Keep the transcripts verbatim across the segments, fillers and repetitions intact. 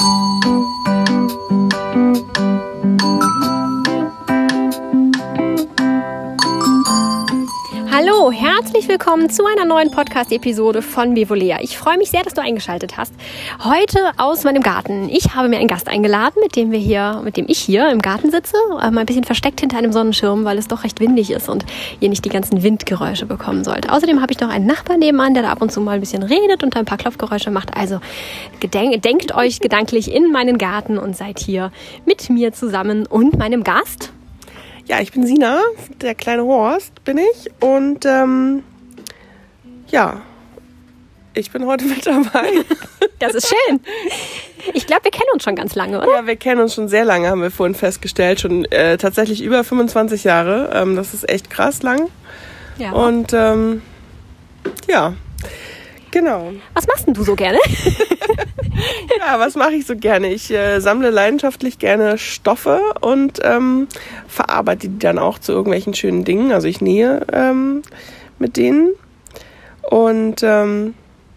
Hallo, herzlich willkommen zu einer neuen Podcast-Episode von Bevolea. Ich freue mich sehr, dass du eingeschaltet hast. Heute aus meinem Garten. Ich habe mir einen Gast eingeladen, mit dem wir hier, mit dem ich hier im Garten sitze, äh, mal ein bisschen versteckt hinter einem Sonnenschirm, weil es doch recht windig ist und ihr nicht die ganzen Windgeräusche bekommen sollt. Außerdem habe ich noch einen Nachbar nebenan, der da ab und zu mal ein bisschen redet und ein paar Klopfgeräusche macht. Also gedenk, denkt euch gedanklich in meinen Garten und seid hier mit mir zusammen und meinem Gast. Ja, ich bin Sina, der kleine Horst bin ich und ähm, ja, ich bin heute mit dabei. Das ist schön. Ich glaube, wir kennen uns schon ganz lange, oder? Ja, wir kennen uns schon sehr lange, haben wir vorhin festgestellt, schon äh, tatsächlich über fünfundzwanzig Jahre. Ähm, das ist echt krass lang. Ja. Und ähm, ja, genau. Was machst denn du so gerne? Ja, was mache ich so gerne? Ich äh, sammle leidenschaftlich gerne Stoffe und ähm, verarbeite die dann auch zu irgendwelchen schönen Dingen. Also ich nähe ähm, mit denen und ähm,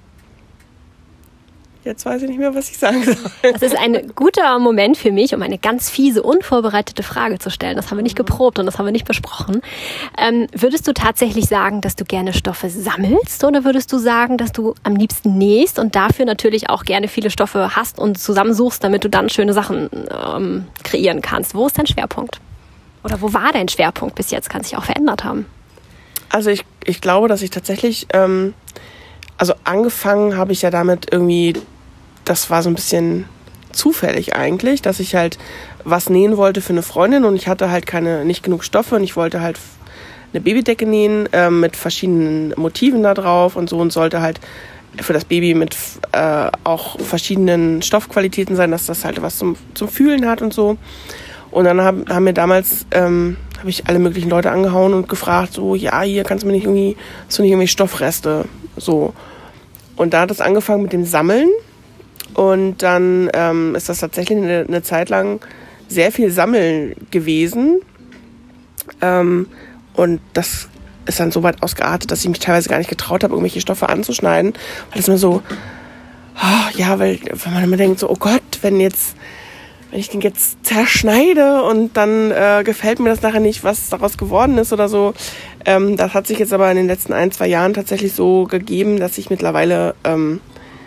jetzt weiß ich nicht mehr, was ich sagen soll. Das ist ein guter Moment für mich, um eine ganz fiese, unvorbereitete Frage zu stellen. Das haben wir nicht geprobt und das haben wir nicht besprochen. Ähm, würdest du tatsächlich sagen, dass du gerne Stoffe sammelst oder würdest du sagen, dass du am liebsten nähst und dafür natürlich auch gerne viele Stoffe hast und zusammensuchst, damit du dann schöne Sachen ähm, kreieren kannst? Wo ist dein Schwerpunkt? Oder wo war dein Schwerpunkt bis jetzt? Kann sich auch verändert haben. Also ich, ich glaube, dass ich tatsächlich, ähm, also angefangen habe ich ja damit irgendwie, das war so ein bisschen zufällig eigentlich, dass ich halt was nähen wollte für eine Freundin und ich hatte halt keine, nicht genug Stoffe und ich wollte halt eine Babydecke nähen äh, mit verschiedenen Motiven da drauf und so und sollte halt für das Baby mit äh, auch verschiedenen Stoffqualitäten sein, dass das halt was zum, zum Fühlen hat und so. Und dann haben, haben mir damals, ähm, habe ich alle möglichen Leute angehauen und gefragt, so, ja, hier kannst du mir nicht irgendwie, hast du nicht irgendwie Stoffreste, so. Und da hat es angefangen mit dem Sammeln und dann ähm, ist das tatsächlich eine, eine Zeit lang sehr viel Sammeln gewesen ähm, und das ist dann so weit ausgeartet, dass ich mich teilweise gar nicht getraut habe, irgendwelche Stoffe anzuschneiden, weil es immer so, oh, ja, weil wenn man immer denkt so, oh Gott, wenn jetzt wenn ich den jetzt zerschneide und dann äh, gefällt mir das nachher nicht, was daraus geworden ist oder so. Ähm, das hat sich jetzt aber in den letzten ein, zwei Jahren tatsächlich so gegeben, dass ich mittlerweile ähm,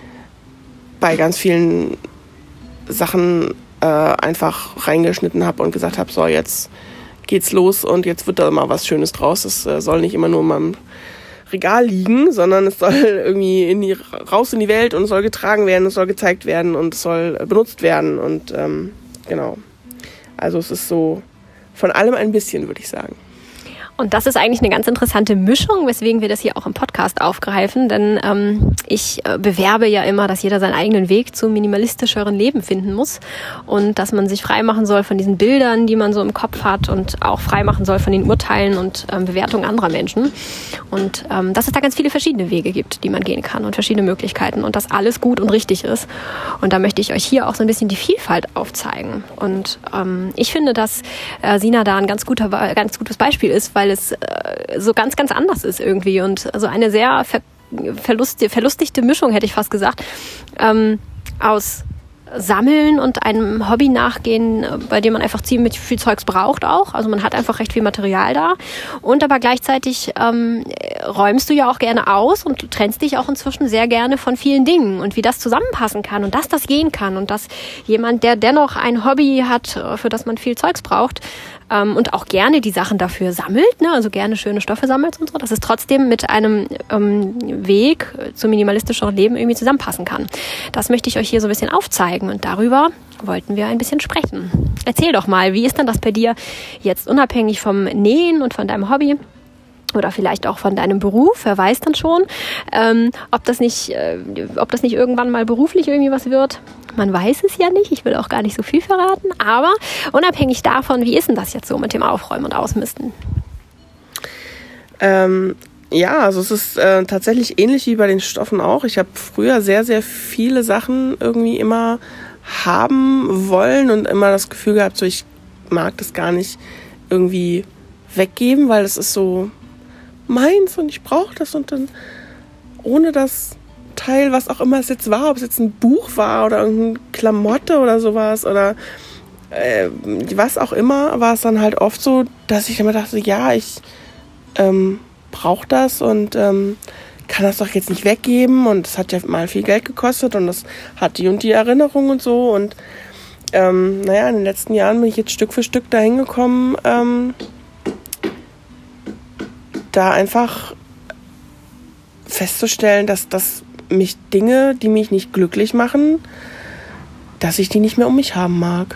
bei ganz vielen Sachen äh, einfach reingeschnitten habe und gesagt habe, so jetzt geht's los und jetzt wird da mal was Schönes draus. Es äh, soll nicht immer nur in meinem Regal liegen, sondern es soll irgendwie in die, raus in die Welt und es soll getragen werden, es soll gezeigt werden und es soll benutzt werden und ähm, genau. Also es ist so von allem ein bisschen, würde ich sagen. Und das ist eigentlich eine ganz interessante Mischung, weswegen wir das hier auch im Podcast aufgreifen, denn ähm, ich äh, bewerbe ja immer, dass jeder seinen eigenen Weg zum minimalistischeren Leben finden muss und dass man sich frei machen soll von diesen Bildern, die man so im Kopf hat und auch frei machen soll von den Urteilen und ähm, Bewertungen anderer Menschen und ähm, dass es da ganz viele verschiedene Wege gibt, die man gehen kann und verschiedene Möglichkeiten und dass alles gut und richtig ist und da möchte ich euch hier auch so ein bisschen die Vielfalt aufzeigen und ähm, ich finde, dass äh, Sina da ein ganz guter, ganz gutes Beispiel ist, weil es äh, so ganz, ganz anders ist irgendwie und so eine sehr ver- verlust- verlustigte Mischung, hätte ich fast gesagt, ähm, aus Sammeln und einem Hobby nachgehen, bei dem man einfach ziemlich viel Zeugs braucht auch. Also man hat einfach recht viel Material da. Und aber gleichzeitig ähm, räumst du ja auch gerne aus und du trennst dich auch inzwischen sehr gerne von vielen Dingen. Und wie das zusammenpassen kann und dass das gehen kann und dass jemand, der dennoch ein Hobby hat, für das man viel Zeugs braucht, ähm, und auch gerne die Sachen dafür sammelt, ne? Also gerne schöne Stoffe sammelt und so, dass es trotzdem mit einem ähm, Weg zum minimalistischeren Leben irgendwie zusammenpassen kann. Das möchte ich euch hier so ein bisschen aufzeigen und darüber wollten wir ein bisschen sprechen. Erzähl doch mal, wie ist denn das bei dir jetzt unabhängig vom Nähen und von deinem Hobby? Oder vielleicht auch von deinem Beruf, wer weiß dann schon, ähm, ob das nicht, äh, ob das nicht irgendwann mal beruflich irgendwie was wird. Man weiß es ja nicht, ich will auch gar nicht so viel verraten, aber unabhängig davon, wie ist denn das jetzt so mit dem Aufräumen und Ausmisten? Ähm, ja, also es ist äh, tatsächlich ähnlich wie bei den Stoffen auch. Ich habe früher sehr, sehr viele Sachen irgendwie immer haben wollen und immer das Gefühl gehabt, so ich mag das gar nicht irgendwie weggeben, weil es ist so meins und ich brauche das und dann ohne das Teil, was auch immer es jetzt war, ob es jetzt ein Buch war oder irgendein Klamotte oder sowas oder äh, was auch immer, war es dann halt oft so, dass ich immer dachte, ja, ich ähm, brauche das und ähm, kann das doch jetzt nicht weggeben und es hat ja mal viel Geld gekostet und das hat die und die Erinnerung und so und ähm, naja, in den letzten Jahren bin ich jetzt Stück für Stück dahin gekommen, ähm, da einfach festzustellen, dass, dass mich Dinge, die mich nicht glücklich machen, dass ich die nicht mehr um mich haben mag.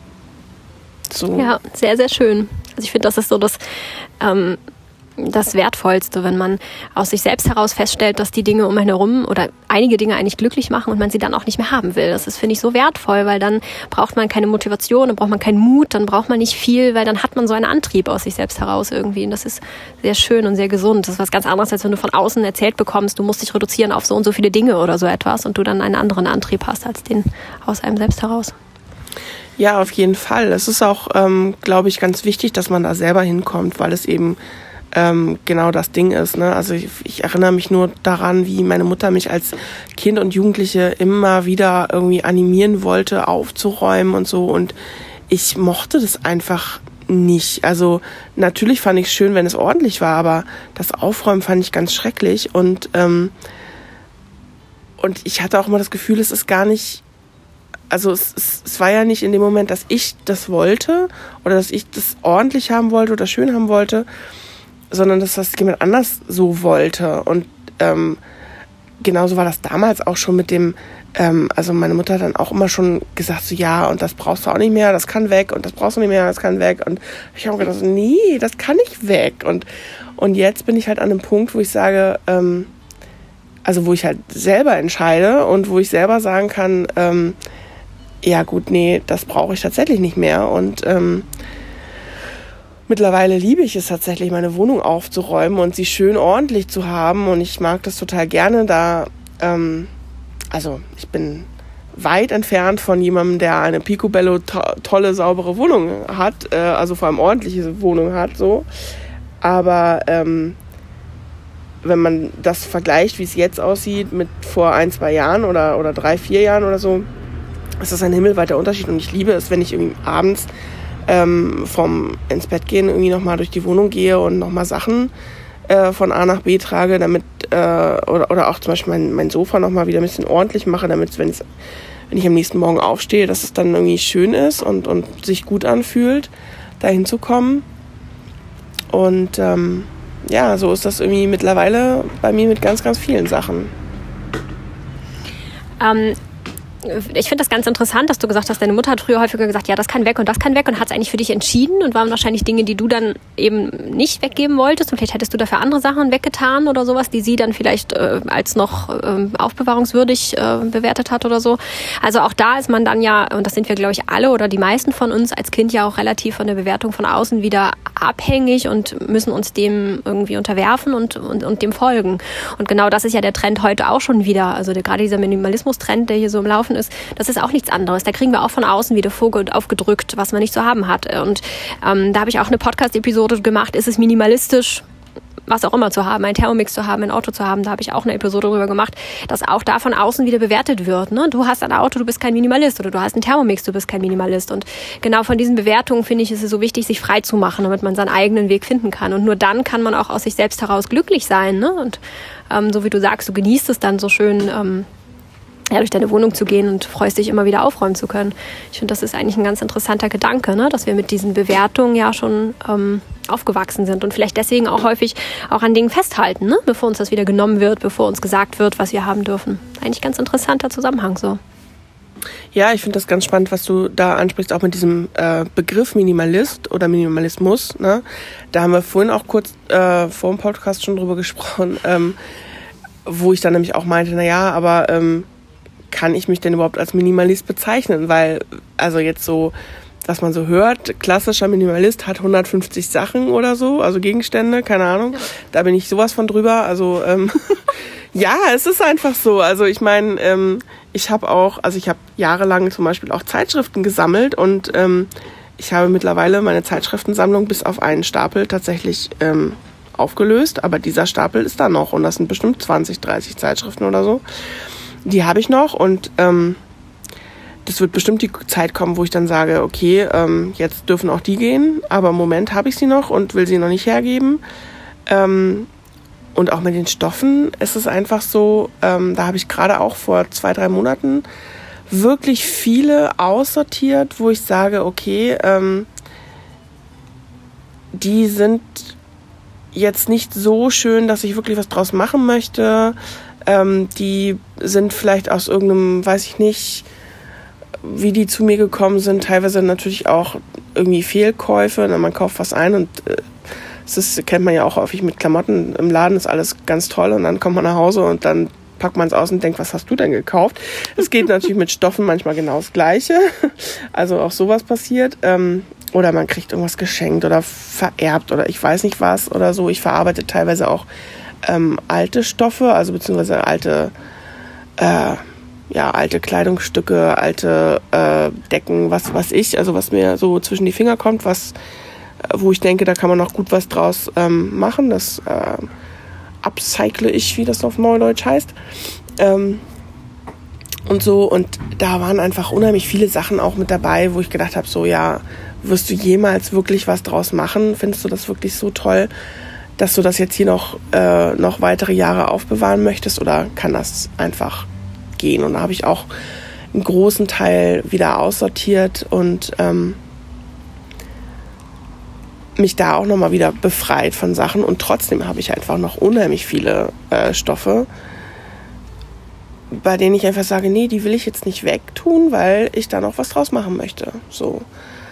So. Ja, sehr, sehr schön. Also ich finde, das ist so das, ähm, das Wertvollste, wenn man aus sich selbst heraus feststellt, dass die Dinge um einen herum oder einige Dinge eigentlich glücklich machen und man sie dann auch nicht mehr haben will. Das ist, finde ich, so wertvoll, weil dann braucht man keine Motivation, dann braucht man keinen Mut, dann braucht man nicht viel, weil dann hat man so einen Antrieb aus sich selbst heraus irgendwie. Und das ist sehr schön und sehr gesund. Das ist was ganz anderes, als wenn du von außen erzählt bekommst, du musst dich reduzieren auf so und so viele Dinge oder so etwas und du dann einen anderen Antrieb hast als den aus einem selbst heraus. Ja, auf jeden Fall. Es ist auch, ähm, glaube ich, ganz wichtig, dass man da selber hinkommt, weil es eben ähm, genau das Ding ist. Ne? Also ich, ich erinnere mich nur daran, wie meine Mutter mich als Kind und Jugendliche immer wieder irgendwie animieren wollte, aufzuräumen und so. Und ich mochte das einfach nicht. Also natürlich fand ich es schön, wenn es ordentlich war, aber das Aufräumen fand ich ganz schrecklich. Und, ähm, und ich hatte auch immer das Gefühl, es ist gar nicht... Also es, es, es war ja nicht in dem Moment, dass ich das wollte oder dass ich das ordentlich haben wollte oder schön haben wollte, sondern dass das jemand anders so wollte. Und ähm, genauso war das damals auch schon mit dem, ähm, also meine Mutter hat dann auch immer schon gesagt, so ja, und das brauchst du auch nicht mehr, das kann weg und das brauchst du nicht mehr, das kann weg. Und ich habe gedacht, nee, das kann nicht weg. Und, und jetzt bin ich halt an einem Punkt, wo ich sage, ähm, also wo ich halt selber entscheide und wo ich selber sagen kann, ähm, ja gut, nee, das brauche ich tatsächlich nicht mehr. Und ähm, mittlerweile liebe ich es tatsächlich, meine Wohnung aufzuräumen und sie schön ordentlich zu haben. Und ich mag das total gerne, da, ähm, also ich bin weit entfernt von jemandem, der eine picobello to- tolle, saubere Wohnung hat, äh, also vor allem ordentliche Wohnung hat, so. Aber ähm, wenn man das vergleicht, wie es jetzt aussieht, mit vor ein, zwei Jahren oder, oder drei, vier Jahren oder so, ist das ein himmelweiter Unterschied. Und ich liebe es, wenn ich irgendwie abends ähm, vom ins Bett gehen irgendwie nochmal durch die Wohnung gehe und nochmal Sachen äh, von A nach B trage, damit äh, oder, oder auch zum Beispiel mein, mein Sofa nochmal wieder ein bisschen ordentlich mache, damit wenn, wenn ich am nächsten Morgen aufstehe, dass es dann irgendwie schön ist und, und sich gut anfühlt, da hinzukommen. Und ähm, ja, so ist das irgendwie mittlerweile bei mir mit ganz, ganz vielen Sachen. Ähm Ich finde das ganz interessant, dass du gesagt hast, deine Mutter hat früher häufiger gesagt, ja, das kann weg und das kann weg und hat es eigentlich für dich entschieden und waren wahrscheinlich Dinge, die du dann eben nicht weggeben wolltest und vielleicht hättest du dafür andere Sachen weggetan oder sowas, die sie dann vielleicht äh, als noch äh, aufbewahrungswürdig äh, bewertet hat oder so. Also auch da ist man dann ja, und das sind wir glaube ich alle oder die meisten von uns als Kind ja auch relativ von der Bewertung von außen wieder abhängig und müssen uns dem irgendwie unterwerfen und, und, und dem folgen. Und genau das ist ja der Trend heute auch schon wieder. Also der, gerade dieser Minimalismus-Trend, der hier so im Laufen ist, das ist auch nichts anderes. Da kriegen wir auch von außen wieder aufgedrückt, was man nicht so haben hat. Und ähm, da habe ich auch eine Podcast-Episode gemacht, ist es minimalistisch, was auch immer zu haben, ein Thermomix zu haben, ein Auto zu haben, da habe ich auch eine Episode drüber gemacht, dass auch da von außen wieder bewertet wird. Ne? Du hast ein Auto, du bist kein Minimalist oder du hast einen Thermomix, du bist kein Minimalist. Und genau von diesen Bewertungen, finde ich, ist es so wichtig, sich frei zu machen, damit man seinen eigenen Weg finden kann. Und nur dann kann man auch aus sich selbst heraus glücklich sein. Ne? Und ähm, so wie du sagst, du genießt es dann so schön, ähm, ja, durch deine Wohnung zu gehen und freust dich immer wieder aufräumen zu können. Ich finde, das ist eigentlich ein ganz interessanter Gedanke, ne? Dass wir mit diesen Bewertungen ja schon ähm, aufgewachsen sind und vielleicht deswegen auch häufig auch an Dingen festhalten, ne? Bevor uns das wieder genommen wird, bevor uns gesagt wird, was wir haben dürfen. Eigentlich ganz interessanter Zusammenhang so. Ja, ich finde das ganz spannend, was du da ansprichst, auch mit diesem äh, Begriff Minimalist oder Minimalismus. Ne? Da haben wir vorhin auch kurz äh, vor dem Podcast schon drüber gesprochen, ähm, wo ich dann nämlich auch meinte, na ja, aber ähm, kann ich mich denn überhaupt als Minimalist bezeichnen? Weil, also jetzt so, was man so hört, klassischer Minimalist hat hundertfünfzig Sachen oder so, also Gegenstände, keine Ahnung. Da bin ich sowas von drüber. Also ähm, ja, es ist einfach so. Also ich meine, ähm, ich habe auch, also ich habe jahrelang zum Beispiel auch Zeitschriften gesammelt und ähm, ich habe mittlerweile meine Zeitschriftensammlung bis auf einen Stapel tatsächlich ähm, aufgelöst. Aber dieser Stapel ist da noch und das sind bestimmt zwanzig, dreißig Zeitschriften oder so. Die habe ich noch und ähm, es wird bestimmt die Zeit kommen, wo ich dann sage, okay, ähm, jetzt dürfen auch die gehen, aber im Moment habe ich sie noch und will sie noch nicht hergeben. Ähm, und auch mit den Stoffen ist es einfach so, ähm, da habe ich gerade auch vor zwei, drei Monaten wirklich viele aussortiert, wo ich sage, okay, ähm, die sind jetzt nicht so schön, dass ich wirklich was draus machen möchte. Ähm, die sind vielleicht aus irgendeinem, weiß ich nicht, wie die zu mir gekommen sind. Teilweise natürlich auch irgendwie Fehlkäufe. Na, man kauft was ein und äh, das ist, kennt man ja auch häufig mit Klamotten. Im Laden ist alles ganz toll und dann kommt man nach Hause und dann packt man es aus und denkt, was hast du denn gekauft? Es geht natürlich mit Stoffen manchmal genau das Gleiche. Also auch sowas passiert. Ähm, oder man kriegt irgendwas geschenkt oder vererbt oder ich weiß nicht was oder so. Ich verarbeite teilweise auch ähm, alte Stoffe, also beziehungsweise alte, äh, ja, alte Kleidungsstücke, alte äh, Decken, was was ich, also was mir so zwischen die Finger kommt, was, wo ich denke, da kann man noch gut was draus ähm, machen. Das äh, upcycle ich, wie das auf Neudeutsch heißt. Ähm, und so, und da waren einfach unheimlich viele Sachen auch mit dabei, wo ich gedacht habe, so ja, wirst du jemals wirklich was draus machen? Findest du das wirklich so toll, dass du das jetzt hier noch, äh, noch weitere Jahre aufbewahren möchtest, oder kann das einfach gehen? Und da habe ich auch einen großen Teil wieder aussortiert und ähm, mich da auch nochmal wieder befreit von Sachen. Und trotzdem habe ich einfach noch unheimlich viele äh, Stoffe, bei denen ich einfach sage, nee, die will ich jetzt nicht wegtun, weil ich da noch was draus machen möchte. So.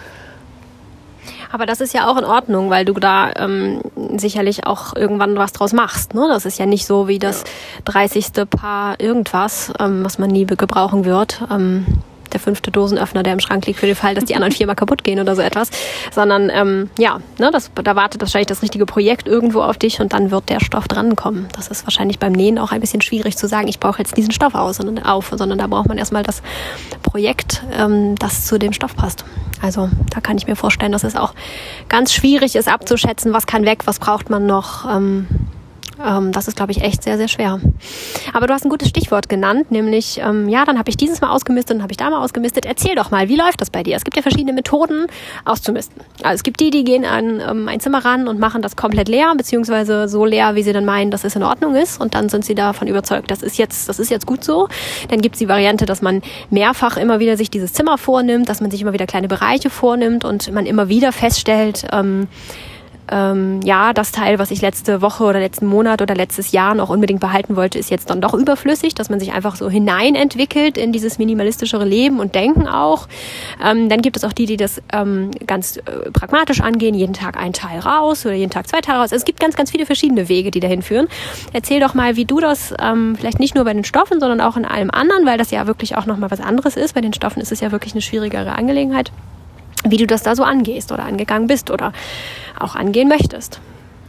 Aber das ist ja auch in Ordnung, weil du da ähm, sicherlich auch irgendwann was draus machst. Ne? Das ist ja nicht so wie das dreißigste Paar irgendwas, ähm, was man nie gebrauchen wird. Ähm, der fünfte Dosenöffner, der im Schrank liegt für den Fall, dass die anderen viermal kaputt gehen oder so etwas. Sondern ähm, ja, ne, das, da wartet wahrscheinlich das richtige Projekt irgendwo auf dich und dann wird der Stoff drankommen. Das ist wahrscheinlich beim Nähen auch ein bisschen schwierig zu sagen, ich brauche jetzt diesen Stoff aus, sondern auf, sondern da braucht man erstmal das Projekt, ähm, das zu dem Stoff passt. Also da kann ich mir vorstellen, dass es auch ganz schwierig ist abzuschätzen, was kann weg, was braucht man noch. Ähm, ähm, das ist, glaube ich, echt sehr, sehr schwer. Aber du hast ein gutes Stichwort genannt, nämlich, ähm, ja, dann habe ich dieses Mal ausgemistet, dann habe ich da mal ausgemistet. Erzähl doch mal, wie läuft das bei dir? Es gibt ja verschiedene Methoden auszumisten. Also es gibt die, die gehen an ähm, ein Zimmer ran und machen das komplett leer, beziehungsweise so leer, wie sie dann meinen, dass es in Ordnung ist. Und dann sind sie davon überzeugt, das ist jetzt, das ist jetzt gut so. Dann gibt es die Variante, dass man mehrfach immer wieder sich dieses Zimmer vornimmt, dass man sich immer wieder kleine Bereiche vornimmt und man immer wieder feststellt, ähm, Ähm, ja, das Teil, was ich letzte Woche oder letzten Monat oder letztes Jahr noch unbedingt behalten wollte, ist jetzt dann doch überflüssig, dass man sich einfach so hineinentwickelt in dieses minimalistischere Leben und Denken auch. Ähm, dann gibt es auch die, die das ähm, ganz äh, pragmatisch angehen, jeden Tag ein Teil raus oder jeden Tag zwei Teile raus. Also es gibt ganz, ganz viele verschiedene Wege, die dahin führen. Erzähl doch mal, wie du das ähm, vielleicht nicht nur bei den Stoffen, sondern auch in allem anderen, weil das ja wirklich auch nochmal was anderes ist. Bei den Stoffen ist es ja wirklich eine schwierigere Angelegenheit, wie du das da so angehst oder angegangen bist oder auch angehen möchtest.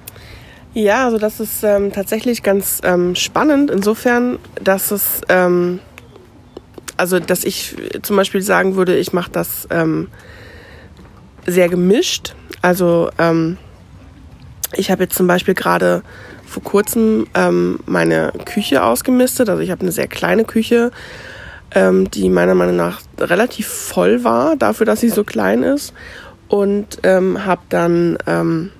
Ja, also das ist ähm, tatsächlich ganz ähm, spannend, insofern, dass es, ähm, also dass ich zum Beispiel sagen würde, ich mache das ähm, sehr gemischt. Also ähm, ich habe jetzt zum Beispiel gerade vor kurzem ähm, meine Küche ausgemistet. Also ich habe eine sehr kleine Küche, ähm, die meiner Meinung nach relativ voll war, dafür, dass sie so klein ist. Und ähm, habe dann ähm,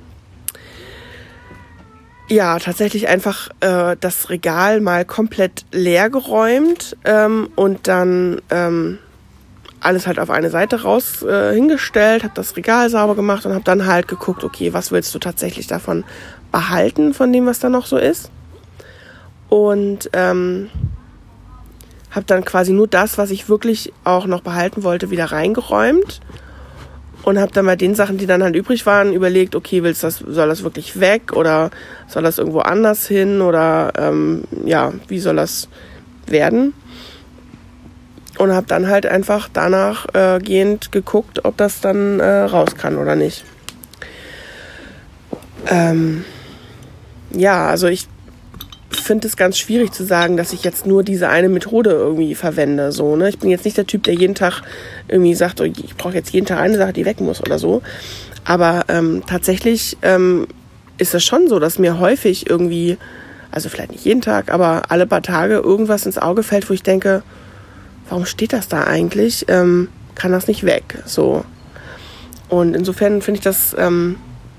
ja tatsächlich einfach äh, das Regal mal komplett leer geräumt ähm, und dann ähm, alles halt auf eine Seite raus äh, hingestellt, habe das Regal sauber gemacht und habe dann halt geguckt, okay, was willst du tatsächlich davon behalten, von dem, was da noch so ist. Und ähm, habe dann quasi nur das, was ich wirklich auch noch behalten wollte, wieder reingeräumt. Und habe dann bei den Sachen, die dann halt übrig waren, überlegt, okay, willst das, soll das wirklich weg oder soll das irgendwo anders hin oder ähm, ja, wie soll das werden? Und habe dann halt einfach danach äh, gehend geguckt, ob das dann äh, raus kann oder nicht. Ähm, ja, also ich finde es ganz schwierig zu sagen, dass ich jetzt nur diese eine Methode irgendwie verwende. So, ne? Ich bin jetzt nicht der Typ, der jeden Tag irgendwie sagt, oh, ich brauche jetzt jeden Tag eine Sache, die weg muss oder so. Aber ähm, tatsächlich ähm, ist es schon so, dass mir häufig irgendwie, also vielleicht nicht jeden Tag, aber alle paar Tage irgendwas ins Auge fällt, wo ich denke, warum steht das da eigentlich? Ähm, kann das nicht weg? So. Und insofern finde ich das ähm,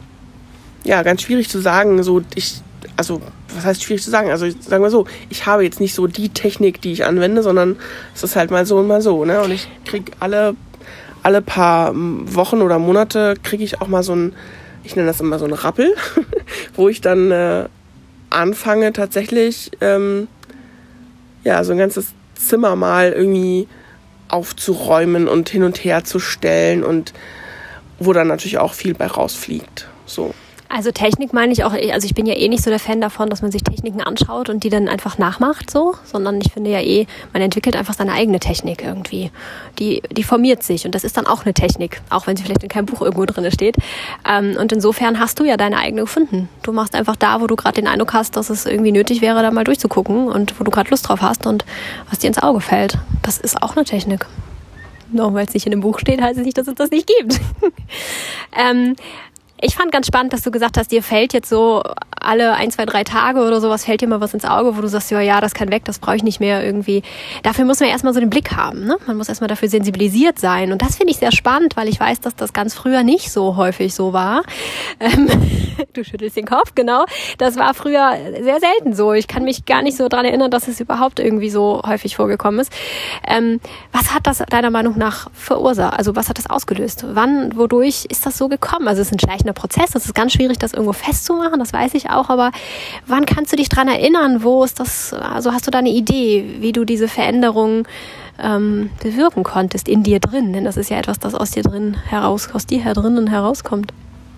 ja ganz schwierig zu sagen. So, ich, also, was heißt schwierig zu sagen? Also, sagen wir so, ich habe jetzt nicht so die Technik, die ich anwende, sondern es ist halt mal so und mal so. Ne? Und ich kriege alle, alle paar Wochen oder Monate kriege ich auch mal so ein, ich nenne das immer so ein Rappel, wo ich dann äh, anfange tatsächlich ähm, ja so ein ganzes Zimmer mal irgendwie aufzuräumen und hin und her zu stellen und wo dann natürlich auch viel bei rausfliegt. So. Also Technik meine ich auch, also ich bin ja eh nicht so der Fan davon, dass man sich Techniken anschaut und die dann einfach nachmacht, so, sondern ich finde ja eh, man entwickelt einfach seine eigene Technik irgendwie. Die, die formiert sich und das ist dann auch eine Technik, auch wenn sie vielleicht in keinem Buch irgendwo drin steht. Und insofern hast du ja deine eigene gefunden. Du machst einfach da, wo du gerade den Eindruck hast, dass es irgendwie nötig wäre, da mal durchzugucken und wo du gerade Lust drauf hast und was dir ins Auge fällt. Das ist auch eine Technik. Nur weil es nicht in dem Buch steht, heißt es nicht, dass es das nicht gibt. ähm, Ich fand ganz spannend, dass du gesagt hast, dir fällt jetzt so alle ein, zwei, drei Tage oder sowas, fällt dir mal was ins Auge, wo du sagst, ja, ja, das kann weg, das brauche ich nicht mehr irgendwie. Dafür muss man erstmal so den Blick haben, ne? Man muss erstmal dafür sensibilisiert sein. Und das finde ich sehr spannend, weil ich weiß, dass das ganz früher nicht so häufig so war. Ähm, du schüttelst den Kopf, genau. Das war früher sehr selten so. Ich kann mich gar nicht so dran erinnern, dass es überhaupt irgendwie so häufig vorgekommen ist. Ähm, was hat das deiner Meinung nach verursacht? Also was hat das ausgelöst? Wann, wodurch ist das so gekommen? Also es ist ein schleichender Prozess, das ist ganz schwierig, das irgendwo festzumachen, das weiß ich auch, aber wann kannst du dich dran erinnern, wo ist das, also hast du da eine Idee, wie du diese Veränderung ähm, bewirken konntest in dir drin, denn das ist ja etwas, das aus dir drin heraus, aus dir her drinnen herauskommt.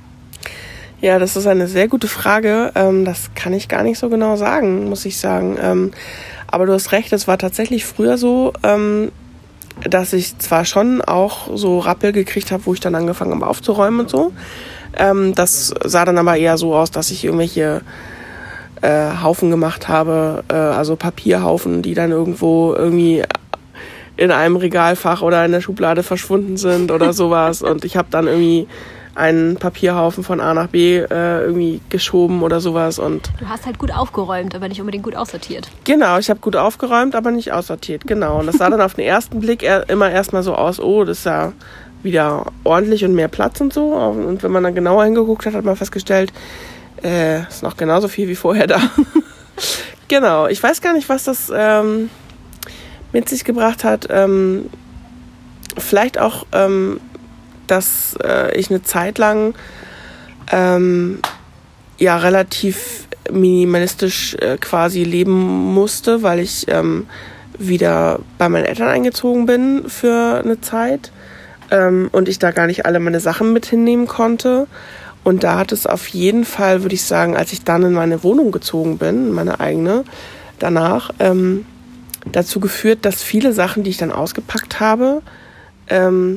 Ja, das ist eine sehr gute Frage, ähm, das kann ich gar nicht so genau sagen, muss ich sagen, ähm, aber du hast recht, es war tatsächlich früher so, ähm, dass ich zwar schon auch so Rappel gekriegt habe, wo ich dann angefangen habe aufzuräumen und so. Ähm, das sah dann aber eher so aus, dass ich irgendwelche äh, Haufen gemacht habe, äh, also Papierhaufen, die dann irgendwo irgendwie in einem Regalfach oder in der Schublade verschwunden sind oder sowas. Und ich habe dann irgendwie einen Papierhaufen von A nach B äh, irgendwie geschoben oder sowas. Und du hast halt gut aufgeräumt, aber nicht unbedingt gut aussortiert. Genau, ich habe gut aufgeräumt, aber nicht aussortiert, genau. Und das sah dann auf den ersten Blick er, immer erstmal so aus, oh, das ist ja wieder ordentlich und mehr Platz und so. Und wenn man dann genauer hingeguckt hat, hat man festgestellt, äh, ist noch genauso viel wie vorher da. Genau, ich weiß gar nicht, was das ähm, mit sich gebracht hat. Ähm, vielleicht auch, ähm, dass äh, ich eine Zeit lang ähm, ja relativ minimalistisch äh, quasi leben musste, weil ich ähm, wieder bei meinen Eltern eingezogen bin für eine Zeit ähm, und ich da gar nicht alle meine Sachen mit hinnehmen konnte. Und da hat es auf jeden Fall, würde ich sagen, als ich dann in meine Wohnung gezogen bin, meine eigene, danach ähm, dazu geführt, dass viele Sachen, die ich dann ausgepackt habe, ähm,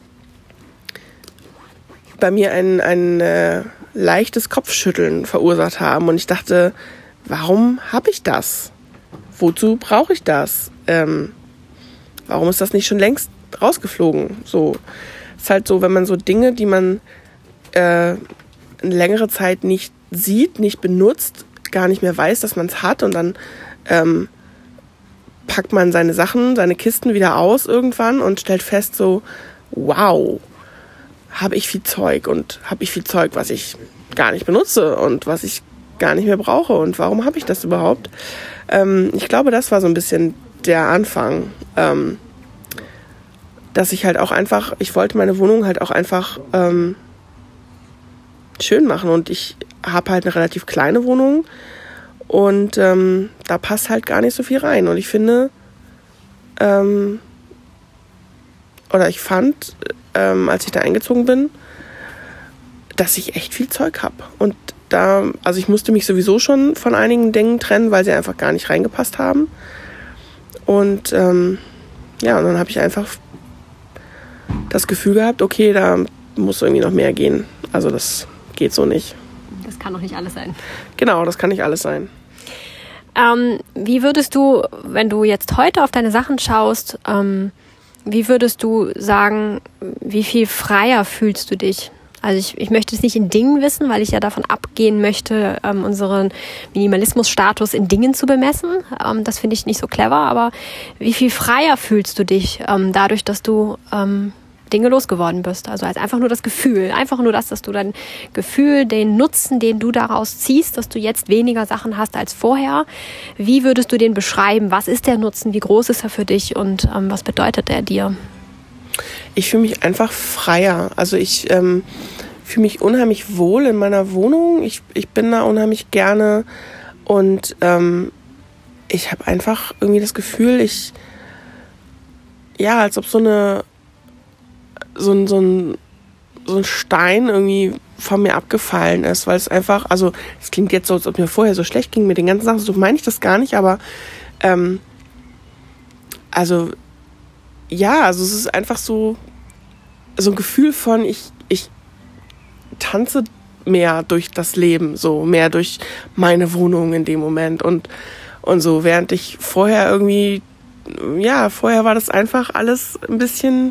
bei mir ein, ein äh, leichtes Kopfschütteln verursacht haben. Und ich dachte, warum habe ich das? Wozu brauche ich das? Ähm, warum ist das nicht schon längst rausgeflogen? So, ist halt so, wenn man so Dinge, die man äh, eine längere Zeit nicht sieht, nicht benutzt, gar nicht mehr weiß, dass man es hat und dann ähm, packt man seine Sachen, seine Kisten wieder aus irgendwann und stellt fest so, wow, habe ich viel Zeug und habe ich viel Zeug, was ich gar nicht benutze und was ich gar nicht mehr brauche und warum habe ich das überhaupt? Ähm, ich glaube, das war so ein bisschen der Anfang, ähm, dass ich halt auch einfach, ich wollte meine Wohnung halt auch einfach ähm, schön machen und ich habe halt eine relativ kleine Wohnung und ähm, da passt halt gar nicht so viel rein und ich finde, ähm, oder ich fand, ähm, als ich da eingezogen bin, dass ich echt viel Zeug habe. Und da, also ich musste mich sowieso schon von einigen Dingen trennen, weil sie einfach gar nicht reingepasst haben. Und ähm, ja, und dann habe ich einfach das Gefühl gehabt, okay, da muss irgendwie noch mehr gehen. Also das geht so nicht. Das kann doch nicht alles sein. Genau, das kann nicht alles sein. Ähm, wie würdest du, wenn du jetzt heute auf deine Sachen schaust, ähm, wie würdest du sagen, wie viel freier fühlst du dich? Also ich, ich möchte es nicht in Dingen wissen, weil ich ja davon abgehen möchte, ähm, unseren Minimalismusstatus in Dingen zu bemessen. Ähm, das finde ich nicht so clever, aber wie viel freier fühlst du dich ähm, dadurch, dass du ähm, Dinge losgeworden bist? Also als einfach nur das Gefühl, einfach nur das, dass du dein Gefühl, den Nutzen, den du daraus ziehst, dass du jetzt weniger Sachen hast als vorher. Wie würdest du den beschreiben? Was ist der Nutzen? Wie groß ist er für dich und ähm, was bedeutet er dir? Ich fühle mich einfach freier. Also ich ähm, fühle mich unheimlich wohl in meiner Wohnung. Ich, ich bin da unheimlich gerne und ähm, ich habe einfach irgendwie das Gefühl, ich, ja, als ob so eine, so ein, so ein, so ein Stein irgendwie von mir abgefallen ist, weil es einfach, also es klingt jetzt so, als ob mir vorher so schlecht ging mit den ganzen Sachen, so meine ich das gar nicht, aber ähm, also ja, also es ist einfach so, so ein Gefühl von, ich, ich tanze mehr durch das Leben, so mehr durch meine Wohnung in dem Moment und, und so, während ich vorher irgendwie, ja, vorher war das einfach alles ein bisschen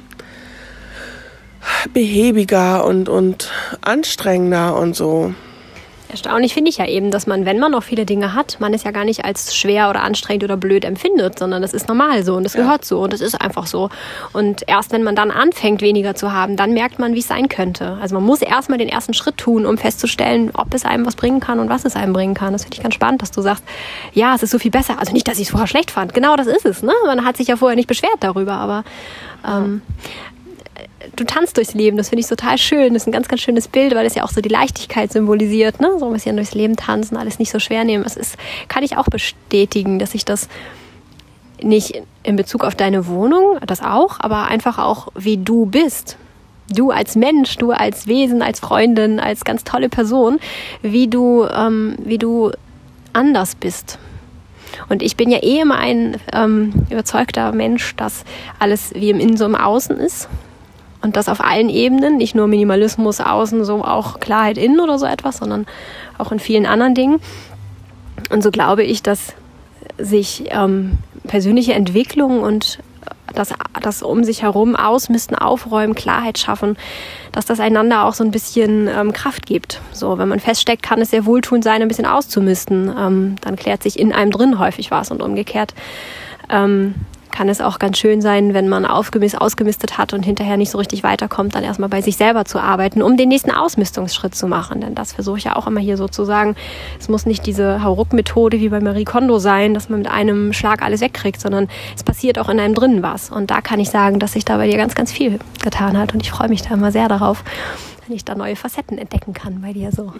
behäbiger und, und anstrengender und so. Erstaunlich finde ich ja eben, dass man, wenn man noch viele Dinge hat, man es ja gar nicht als schwer oder anstrengend oder blöd empfindet, sondern das ist normal so und das ja. gehört so und das ist einfach so. Und erst wenn man dann anfängt, weniger zu haben, dann merkt man, wie es sein könnte. Also man muss erstmal den ersten Schritt tun, um festzustellen, ob es einem was bringen kann und was es einem bringen kann. Das finde ich ganz spannend, dass du sagst, ja, es ist so viel besser. Also nicht, dass ich es vorher schlecht fand. Genau das ist es. Ne? Man hat sich ja vorher nicht beschwert darüber, aber ähm, du tanzt durchs Leben, das finde ich total schön. Das ist ein ganz, ganz schönes Bild, weil es ja auch so die Leichtigkeit symbolisiert, ne? So ein bisschen durchs Leben tanzen, alles nicht so schwer nehmen. Das ist, kann ich auch bestätigen, dass ich das nicht in Bezug auf deine Wohnung, das auch, aber einfach auch, wie du bist. Du als Mensch, du als Wesen, als Freundin, als ganz tolle Person, wie du, ähm, wie du anders bist. Und ich bin ja eh immer ein ähm, überzeugter Mensch, dass alles wie im Innen so im Außen ist. Und das auf allen Ebenen, nicht nur Minimalismus außen, so auch Klarheit innen oder so etwas, sondern auch in vielen anderen Dingen. Und so glaube ich, dass sich ähm, persönliche Entwicklung und das, das um sich herum ausmisten, aufräumen, Klarheit schaffen, dass das einander auch so ein bisschen ähm, Kraft gibt. So, wenn man feststeckt, kann es sehr wohltuend sein, ein bisschen auszumisten. Ähm, dann klärt sich in einem drin häufig was und umgekehrt. Ähm, kann es auch ganz schön sein, wenn man aufgemistet, ausgemistet hat und hinterher nicht so richtig weiterkommt, dann erstmal bei sich selber zu arbeiten, um den nächsten Ausmistungsschritt zu machen. Denn das versuche ich ja auch immer hier so zu sagen. Es muss nicht diese Hauruck-Methode wie bei Marie Kondo sein, dass man mit einem Schlag alles wegkriegt, sondern es passiert auch in einem drinnen was. Und da kann ich sagen, dass sich da bei dir ganz, ganz viel getan hat. Und ich freue mich da immer sehr darauf, wenn ich da neue Facetten entdecken kann bei dir so.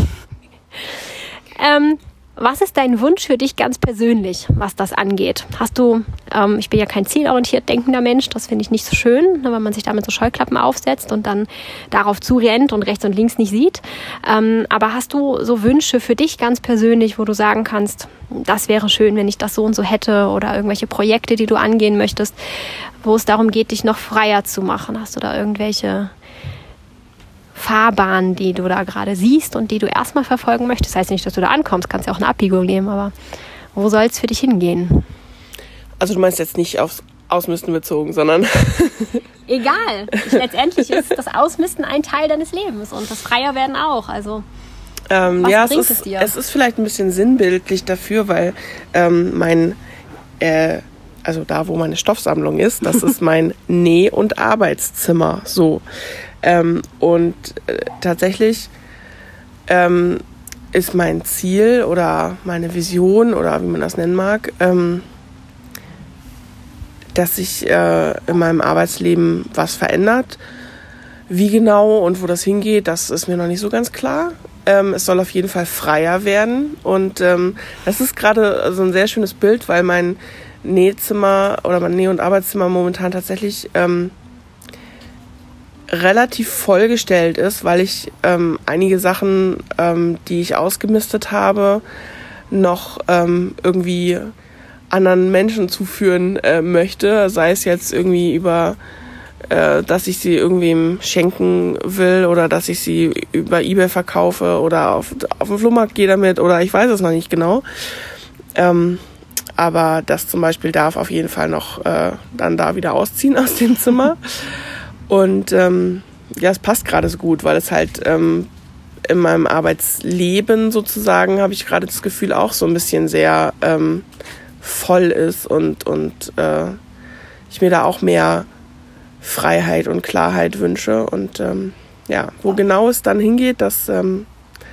ähm, Was ist dein Wunsch für dich ganz persönlich, was das angeht? Hast du, ähm, ich bin ja kein zielorientiert denkender Mensch, das finde ich nicht so schön, wenn man sich damit so Scheuklappen aufsetzt und dann darauf zurennt und rechts und links nicht sieht. Ähm, aber hast du so Wünsche für dich ganz persönlich, wo du sagen kannst, das wäre schön, wenn ich das so und so hätte, oder irgendwelche Projekte, die du angehen möchtest, wo es darum geht, dich noch freier zu machen? Hast du da irgendwelche Fahrbahn, die du da gerade siehst und die du erstmal verfolgen möchtest? Das heißt nicht, dass du da ankommst, kannst ja auch eine Abbiegung nehmen, aber wo soll es für dich hingehen? Also du meinst jetzt nicht aufs Ausmisten bezogen, sondern... Egal. Letztendlich ist das Ausmisten ein Teil deines Lebens und das Freierwerden auch. Also ähm, was ja, bringt es, ist, es dir? Es ist vielleicht ein bisschen sinnbildlich dafür, weil ähm, mein... Äh, also da, wo meine Stoffsammlung ist, das ist mein Näh- und Arbeitszimmer, so. Ähm, und äh, tatsächlich ähm, ist mein Ziel oder meine Vision oder wie man das nennen mag, ähm, dass sich äh, in meinem Arbeitsleben was verändert. Wie genau und wo das hingeht, das ist mir noch nicht so ganz klar. Ähm, es soll auf jeden Fall freier werden und ähm, das ist gerade so ein sehr schönes Bild, weil mein Nähzimmer oder mein Näh- und Arbeitszimmer momentan tatsächlich ähm, relativ vollgestellt ist, weil ich ähm, einige Sachen, ähm, die ich ausgemistet habe, noch ähm, irgendwie anderen Menschen zuführen äh, möchte, sei es jetzt irgendwie über, äh, dass ich sie irgendwem schenken will oder dass ich sie über eBay verkaufe oder auf, auf den Flohmarkt gehe damit oder ich weiß es noch nicht genau. Ähm, aber das zum Beispiel darf auf jeden Fall noch äh, dann da wieder ausziehen aus dem Zimmer. Und ähm, ja, es passt gerade so gut, weil es halt ähm, in meinem Arbeitsleben sozusagen, habe ich gerade das Gefühl, auch so ein bisschen sehr ähm, voll ist und, und äh, ich mir da auch mehr Freiheit und Klarheit wünsche. Und ähm, ja, wo genau es dann hingeht, das ähm,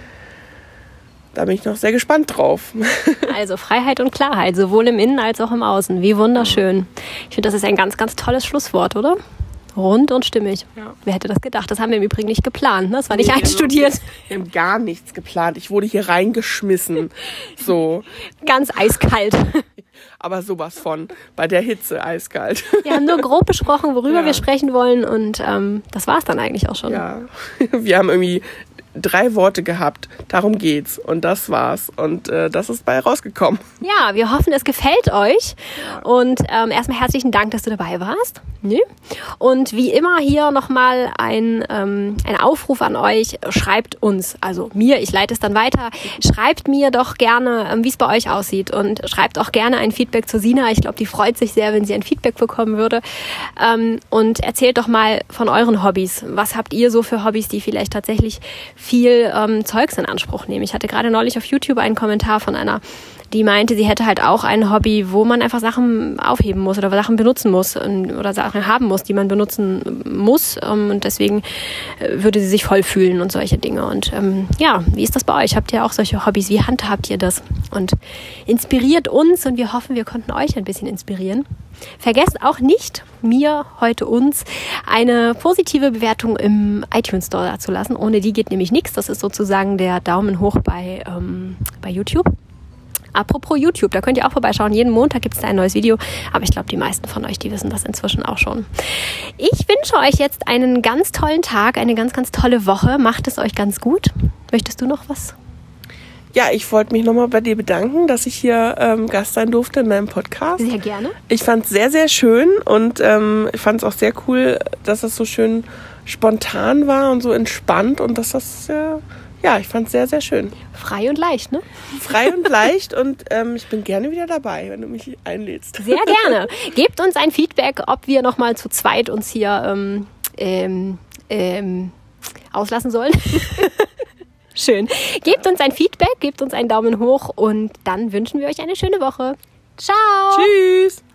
da bin ich noch sehr gespannt drauf. Also Freiheit und Klarheit, sowohl im Innen als auch im Außen. Wie wunderschön. Ich finde, das ist ein ganz, ganz tolles Schlusswort, oder? Rund und stimmig. Ja. Wer hätte das gedacht? Das haben wir im Übrigen nicht geplant. Ne? Das war nicht nee, einstudiert. Wir haben gar nichts geplant. Ich wurde hier reingeschmissen. So. Ganz eiskalt. Aber sowas von. Bei der Hitze eiskalt. Wir haben nur grob besprochen, worüber ja. wir sprechen wollen. Und ähm, das war es dann eigentlich auch schon. Ja. Wir haben irgendwie drei Worte gehabt, darum geht's und das war's und äh, das ist bei rausgekommen. Ja, wir hoffen, es gefällt euch und ähm, erstmal herzlichen Dank, dass du dabei warst. Nö. Und wie immer hier nochmal ein, ähm, ein Aufruf an euch, schreibt uns, also mir, ich leite es dann weiter, schreibt mir doch gerne, ähm, wie es bei euch aussieht und schreibt auch gerne ein Feedback zu Sina. Ich glaube, die freut sich sehr, wenn sie ein Feedback bekommen würde ähm, und erzählt doch mal von euren Hobbys. Was habt ihr so für Hobbys, die vielleicht tatsächlich viel ähm, Zeugs in Anspruch nehmen. Ich hatte gerade neulich auf YouTube einen Kommentar von einer, die meinte, sie hätte halt auch ein Hobby, wo man einfach Sachen aufheben muss oder Sachen benutzen muss oder Sachen haben muss, die man benutzen muss ähm, und deswegen äh, würde sie sich voll fühlen und solche Dinge. Und ähm, ja, wie ist das bei euch? Habt ihr auch solche Hobbys? Wie handhabt ihr das? Und inspiriert uns und wir hoffen, wir konnten euch ein bisschen inspirieren. Vergesst auch nicht, mir, heute uns, eine positive Bewertung im iTunes Store dazulassen. Ohne die geht nämlich nichts. Das ist sozusagen der Daumen hoch bei, ähm, bei YouTube. Apropos YouTube, da könnt ihr auch vorbeischauen. Jeden Montag gibt es da ein neues Video. Aber ich glaube, die meisten von euch, die wissen das inzwischen auch schon. Ich wünsche euch jetzt einen ganz tollen Tag, eine ganz, ganz tolle Woche. Macht es euch ganz gut. Möchtest du noch was? Ja, ich wollte mich nochmal bei dir bedanken, dass ich hier ähm, Gast sein durfte in deinem Podcast. Sehr gerne. Ich fand es sehr, sehr schön und ähm, ich fand es auch sehr cool, dass es so schön spontan war und so entspannt und dass das, äh, ja, ich fand es sehr, sehr schön. Frei und leicht, ne? Frei und leicht und ähm, ich bin gerne wieder dabei, wenn du mich einlädst. Sehr gerne. Gebt uns ein Feedback, ob wir nochmal zu zweit uns hier ähm, ähm, ähm, auslassen sollen. Schön. Gebt uns ein Feedback, gebt uns einen Daumen hoch und dann wünschen wir euch eine schöne Woche. Ciao. Tschüss.